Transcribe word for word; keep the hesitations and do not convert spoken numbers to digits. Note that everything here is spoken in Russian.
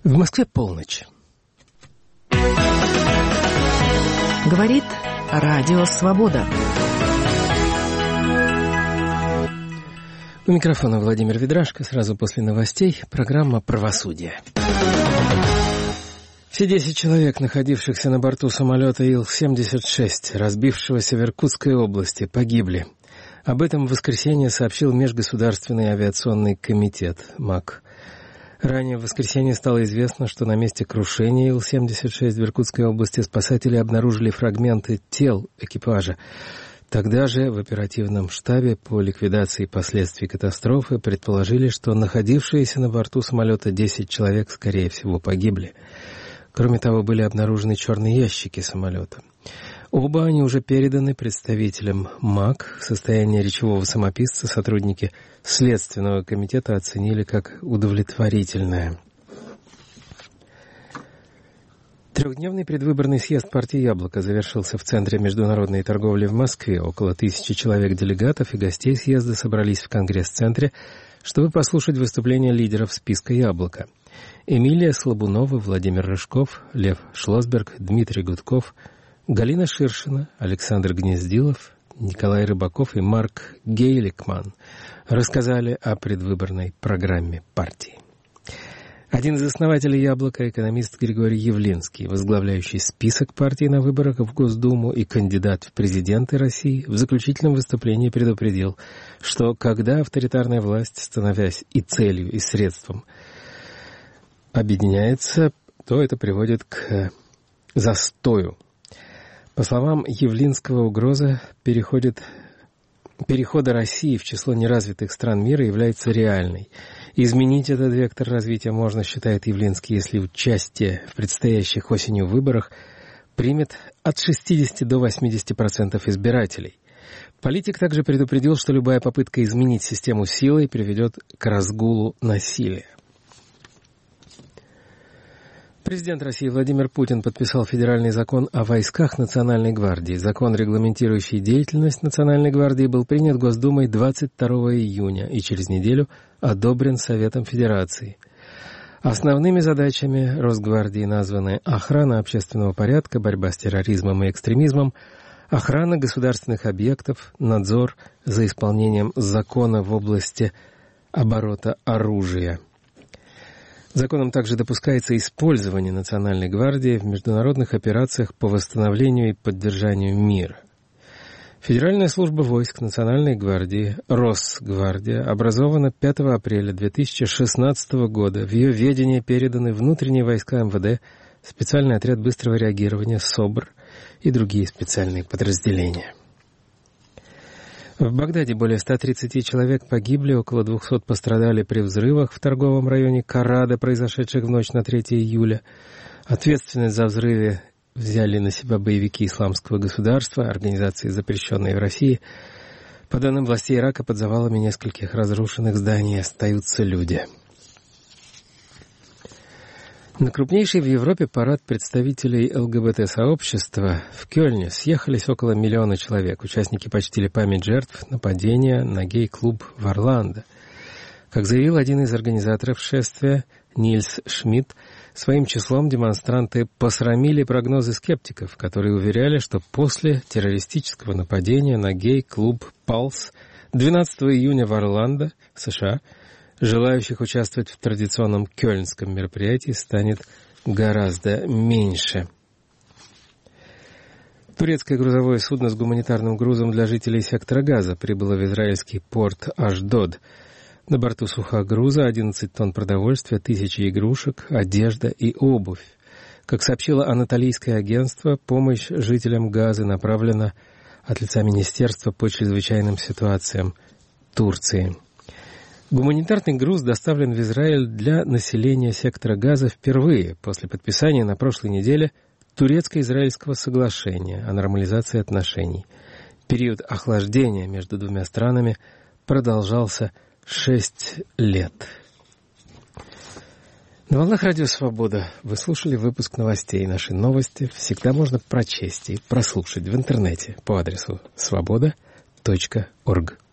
В Москве полночь. Говорит Радио Свобода. У микрофона Владимир Ведрашко. Сразу после новостей программа «Правосудие». Все десять человек, находившихся на борту самолета Ил семьдесят шесть, разбившегося в Иркутской области, погибли. Об этом в воскресенье сообщил Межгосударственный авиационный комитет МАК. Ранее в воскресенье стало известно, что на месте крушения Ил семьдесят шесть в Иркутской области спасатели обнаружили фрагменты тел экипажа. Тогда же в оперативном штабе по ликвидации последствий катастрофы предположили, что находившиеся на борту самолета десять человек, скорее всего, погибли. Кроме того, были обнаружены черные ящики самолета. Оба они уже переданы представителям МАК. Состояние речевого самописца сотрудники Следственного комитета оценили как удовлетворительное. Трехдневный предвыборный съезд партии «Яблоко» завершился в Центре международной торговли в Москве. Около тысячи человек делегатов и гостей съезда собрались в Конгресс-центре, чтобы послушать выступления лидеров списка «Яблоко». Эмилия Слабунова, Владимир Рыжков, Лев Шлосберг, Дмитрий Гудков, Галина Ширшина, Александр Гнездилов, Николай Рыбаков и Марк Гейликман рассказали о предвыборной программе партии. Один из основателей «Яблока» — экономист Григорий Явлинский, возглавляющий список партии на выборах в Госдуму и кандидат в президенты России, в заключительном выступлении предупредил, что когда авторитарная власть, становясь и целью, и средством, объединяется, то это приводит к застою. По словам Явлинского, угроза переходит, перехода России в число неразвитых стран мира является реальной. Изменить этот вектор развития можно, считает Явлинский, если участие в предстоящих осенью выборах примет от шестидесяти до восьмидесяти процентов избирателей. Политик также предупредил, что любая попытка изменить систему силой приведет к разгулу насилия. Президент России Владимир Путин подписал федеральный закон о войсках Национальной гвардии. Закон, регламентирующий деятельность Национальной гвардии, был принят Госдумой двадцать второго июня и через неделю одобрен Советом Федерации. Основными задачами Росгвардии названы охрана общественного порядка, борьба с терроризмом и экстремизмом, охрана государственных объектов, надзор за исполнением закона в области оборота оружия. Законом также допускается использование Национальной гвардии в международных операциях по восстановлению и поддержанию мира. Федеральная служба войск Национальной гвардии, Росгвардия, образована пятого апреля две тысячи шестнадцатого года. В ее ведение переданы внутренние войска эм вэ дэ, специальный отряд быстрого реагирования СОБР и другие специальные подразделения. В Багдаде более ста тридцати человек погибли, около двухсот пострадали при взрывах в торговом районе Карада, произошедших в ночь на третье июля. Ответственность за взрывы взяли на себя боевики Исламского государства, организации, запрещенные в России. По данным властей Ирака, под завалами нескольких разрушенных зданий остаются люди. На крупнейший в Европе парад представителей эл гэ бэ тэ-сообщества в Кёльне съехались около миллиона человек. Участники почтили память жертв нападения на гей-клуб в Орландо. Как заявил один из организаторов шествия, Нильс Шмидт, своим числом демонстранты посрамили прогнозы скептиков, которые уверяли, что после террористического нападения на гей-клуб «Палс» двенадцатого июня в Орландо, США, желающих участвовать в традиционном кёльнском мероприятии станет гораздо меньше. Турецкое грузовое судно с гуманитарным грузом для жителей сектора Газа прибыло в израильский порт Ашдод. На борту сухогруза одиннадцать тонн продовольствия, тысячи игрушек, одежда и обувь. Как сообщило Анатолийское агентство, помощь жителям Газы направлена от лица Министерства по чрезвычайным ситуациям Турции. Гуманитарный груз доставлен в Израиль для населения сектора Газа впервые после подписания на прошлой неделе турецко-израильского соглашения о нормализации отношений. Период охлаждения между двумя странами продолжался шесть лет. На волнах Радио Свобода вы слушали выпуск новостей. Наши новости всегда можно прочесть и прослушать в интернете по адресу свобода точка орг.